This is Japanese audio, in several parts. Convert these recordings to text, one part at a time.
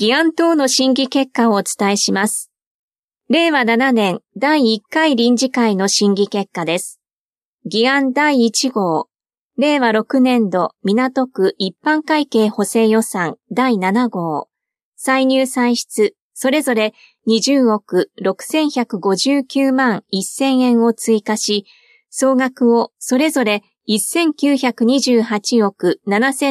議案等の審議結果をお伝えします。令和7年第1回臨時会の審議結果です。議案第1号、令和6年度港区一般会計補正予算第7号、歳入歳出それぞれ20億6159万1000円を追加し、総額をそれぞれ1928億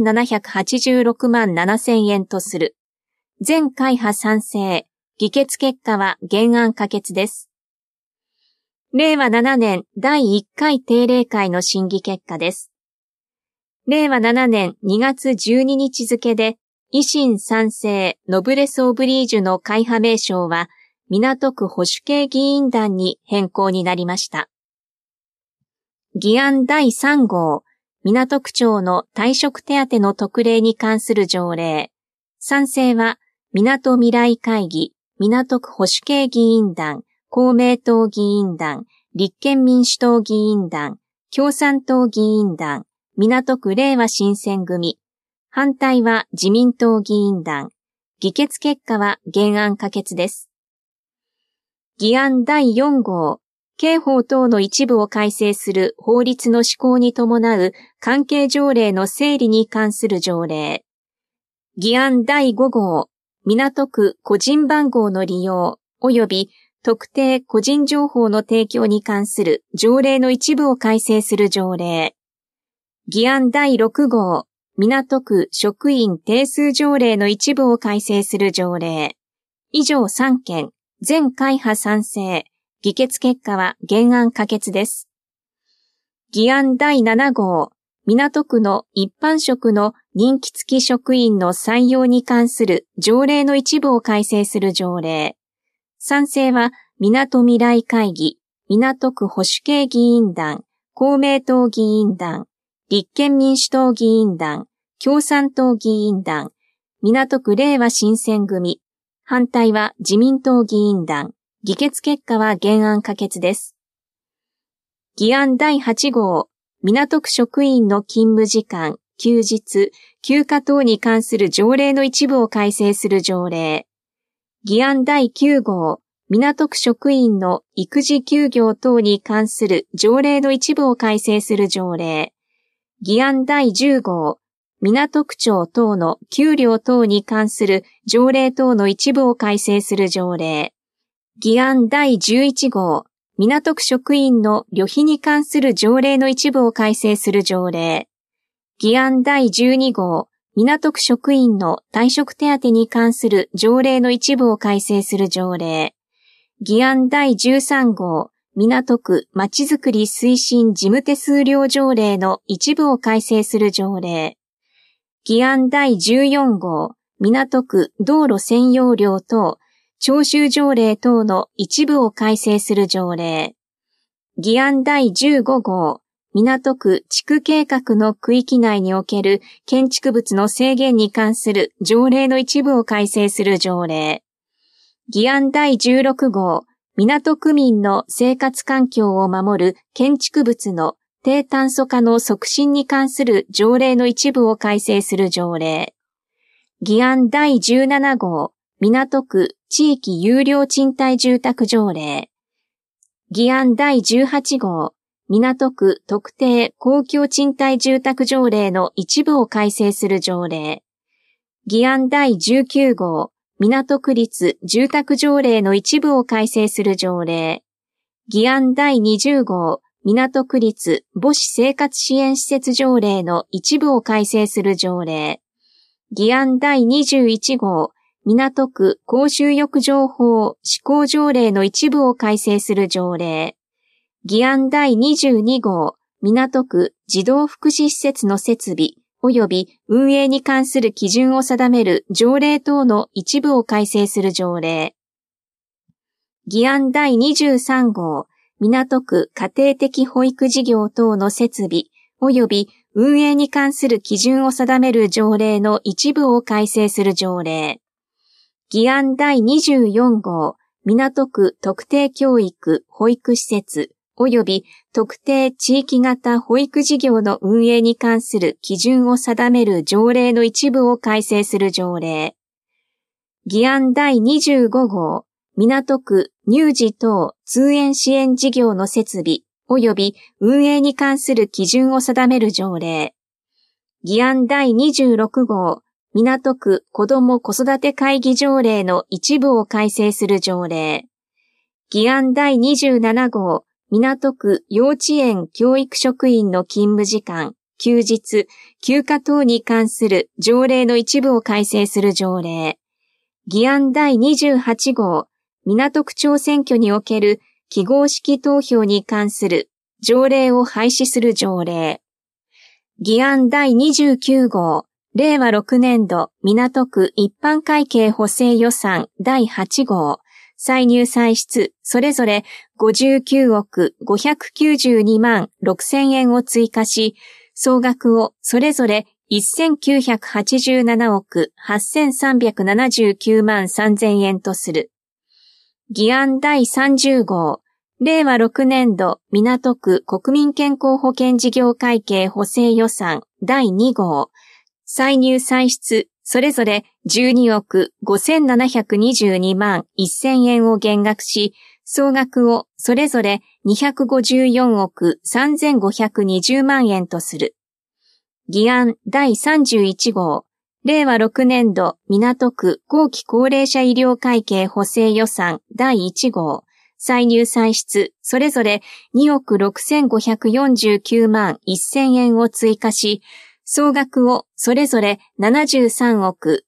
7786万7000円とする。全会派賛成。議決結果は原案可決です。令和7年第1回定例会の審議結果です。令和7年2月12日付で、維新賛成ノブレスオブリージュの会派名称は、港区保守系議員団に変更になりました。議案第3号、港区長の退職手当の特例に関する条例。賛成は、港未来会議、港区保守系議員団、公明党議員団、立憲民主党議員団、共産党議員団、港区令和新選組。反対は自民党議員団。議決結果は原案可決です。議案第4号、刑法等の一部を改正する法律の施行に伴う関係条例の整理に関する条例。議案第5号、港区個人番号の利用及び特定個人情報の提供に関する条例の一部を改正する条例。議案第6号、港区職員定数条例の一部を改正する条例。以上3件、全会派賛成。議決結果は原案可決です。議案第7号、港区の一般職の任期付き職員の採用に関する条例の一部を改正する条例。賛成は、港未来会議、港区保守系議員団、公明党議員団、立憲民主党議員団、共産党議員団、港区令和新選組。反対は自民党議員団。議決結果は原案可決です。議案第8号、港区職員の勤務時間、休日、休暇等に関する条例の一部を改正する条例。議案第9号、港区職員の育児休業等に関する条例の一部を改正する条例。議案第10号、港区長等の給料等に関する条例等の一部を改正する条例。議案第11号、港区職員の旅費に関する条例の一部を改正する条例。議案第12号、港区職員の退職手当に関する条例の一部を改正する条例。議案第13号、港区まちづくり推進事務手数料条例の一部を改正する条例。議案第14号、港区道路占用料等、徴収条例等の一部を改正する条例。議案第15号、港区地区計画の区域内における建築物の制限に関する条例の一部を改正する条例。議案第16号、港区民の生活環境を守る建築物の低炭素化の促進に関する条例の一部を改正する条例。議案第17号、港区地域有料賃貸住宅条例。議案第18号、港区特定公共賃貸住宅条例の一部を改正する条例。議案第19号、港区立住宅条例の一部を改正する条例。議案第20号、港区立母子生活支援施設条例の一部を改正する条例。議案第21号、港区公衆浴場法施行条例の一部を改正する条例。議案第22号、港区児童福祉施設の設備及び運営に関する基準を定める条例等の一部を改正する条例。議案第23号、港区家庭的保育事業等の設備及び運営に関する基準を定める条例の一部を改正する条例。議案第24号、港区特定教育保育施設及び特定地域型保育事業の運営に関する基準を定める条例の一部を改正する条例。 議案第25号、港区乳児等通園支援事業の設備及び運営に関する基準を定める条例。議案第26号、港区子ども子育て会議条例の一部を改正する条例。議案第27号、港区幼稚園教育職員の勤務時間、休日、休暇等に関する条例の一部を改正する条例。議案第28号、港区長選挙における記号式投票に関する条例を廃止する条例。議案第29号、令和6年度港区一般会計補正予算第8号、歳入歳出それぞれ59億592万6000円を追加し、総額をそれぞれ1987億8379万3000円とする。議案第30号、令和6年度港区国民健康保険事業会計補正予算第2号、歳入歳出それぞれ12億5722万1000円を減額し、総額をそれぞれ254億3520万円とする。議案第31号、令和6年度港区後期高齢者医療会計補正予算第1号、歳入歳出それぞれ2億6549万1000円を追加し、総額をそれぞれ73億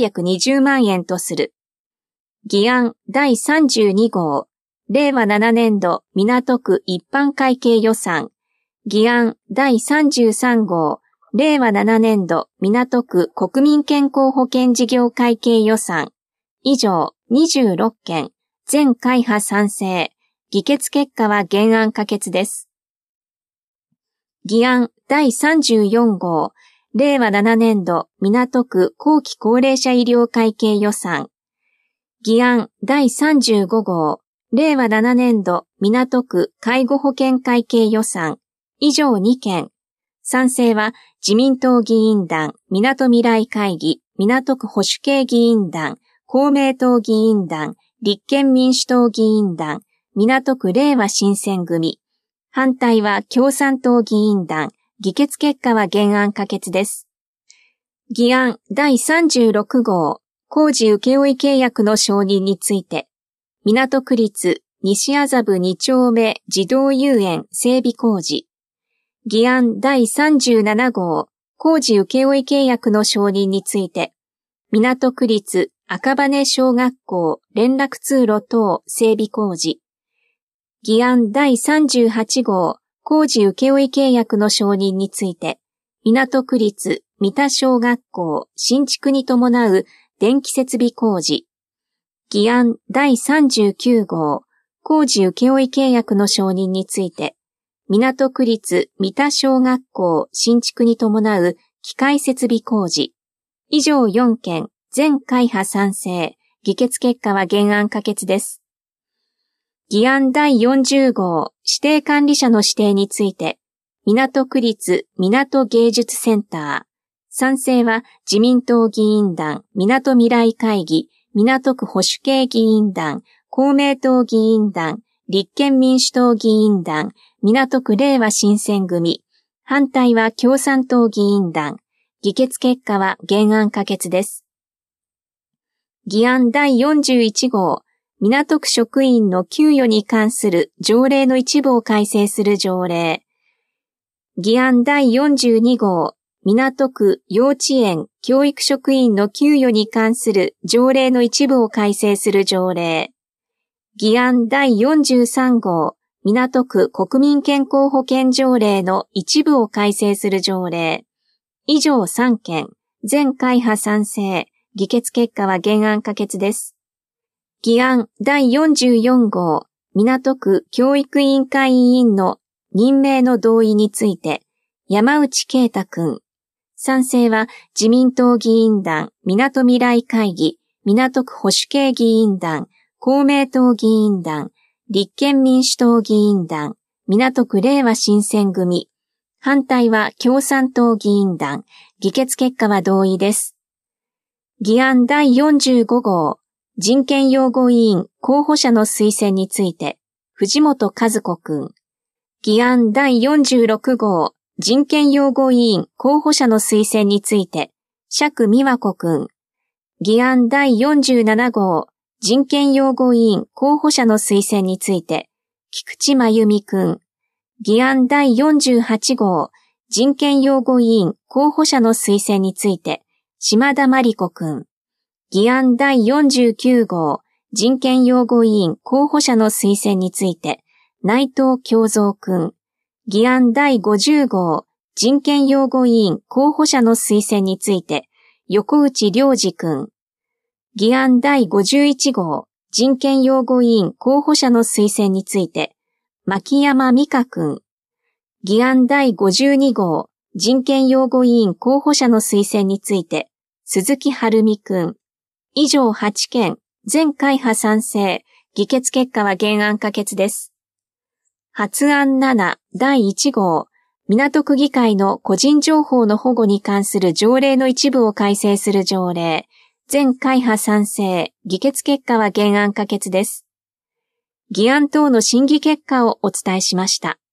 320万円とする。議案第32号、令和7年度港区一般会計予算。議案第33号、令和7年度港区国民健康保険事業会計予算。以上26件、全会派賛成。議決結果は原案可決です。議案第34号、令和7年度港区後期高齢者医療会計予算。議案第35号、令和7年度港区介護保険会計予算。以上2件。賛成は自民党議員団、港未来会議、港区保守系議員団、公明党議員団、立憲民主党議員団、港区令和新選組。反対は共産党議員団。議決結果は原案可決です。議案第36号、工事請負契約の承認について、港区立西麻布2丁目児童遊園整備工事。議案第37号、工事請負契約の承認について、港区立赤羽小学校連絡通路等整備工事。議案第38号、工事請負契約の承認について、港区立三田小学校新築に伴う電気設備工事。議案第39号、工事請負契約の承認について、港区立三田小学校新築に伴う機械設備工事。以上4件、全会派賛成。議決結果は原案可決です。議案第40号、指定管理者の指定について、港区立港芸術センター。賛成は自民党議員団、港未来会議、港区保守系議員団、公明党議員団、立憲民主党議員団、港区令和新選組。反対は共産党議員団。議決結果は原案可決です。議案第41号、港区職員の給与に関する条例の一部を改正する条例。議案第42号、港区幼稚園教育職員の給与に関する条例の一部を改正する条例。議案第43号、港区国民健康保険条例の一部を改正する条例。以上3件、全会派賛成。議決結果は原案可決です。議案第44号、港区教育委員会委員の任命の同意について、山内啓太君。賛成は自民党議員団、港未来会議、港区保守系議員団、公明党議員団、立憲民主党議員団、港区令和新選組。反対は共産党議員団。議決結果は同意です。 議案第45号、人権擁護委員候補者の推薦について、藤本和子くん。議案第46号、人権擁護委員候補者の推薦について、釈美和子くん。議案第47号、人権擁護委員候補者の推薦について、菊池真由美くん。議案第48号、人権擁護委員候補者の推薦について、島田真理子くん。議案第49号、人権擁護委員候補者の推薦について、内藤京三くん。議案第50号、人権擁護委員候補者の推薦について、横内良二くん。議案第51号、人権擁護委員候補者の推薦について、牧山美香くん。議案第52号、人権擁護委員候補者の推薦について、鈴木晴美くん。以上8件、全会派賛成、議決結果は原案可決です。発案7第1号、港区議会の個人情報の保護に関する条例の一部を改正する条例、全会派賛成、議決結果は原案可決です。議案等の審議結果をお伝えしました。